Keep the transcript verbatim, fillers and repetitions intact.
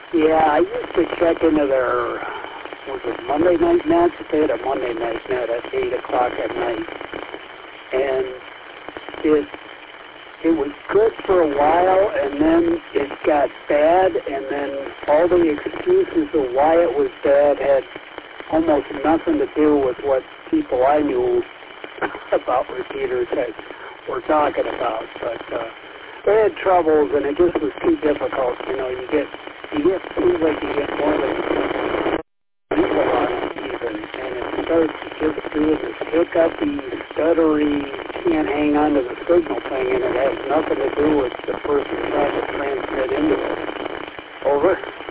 Yeah, I used to check into their, was it Monday night nets? They had a Monday night net at eight o'clock at night. And it it was good for a while, and then it got bad, and then all the excuses of why it was bad had almost nothing to do with what people I knew about repeaters had, were talking about. But uh, they had troubles, and it just was too difficult. You know, you get, you get, seems like you get more than people on it even, and it starts just doing this hiccupy, stuttery, can't hang on to the signal thing, and it has nothing to do with the person trying to transmit into it. Over.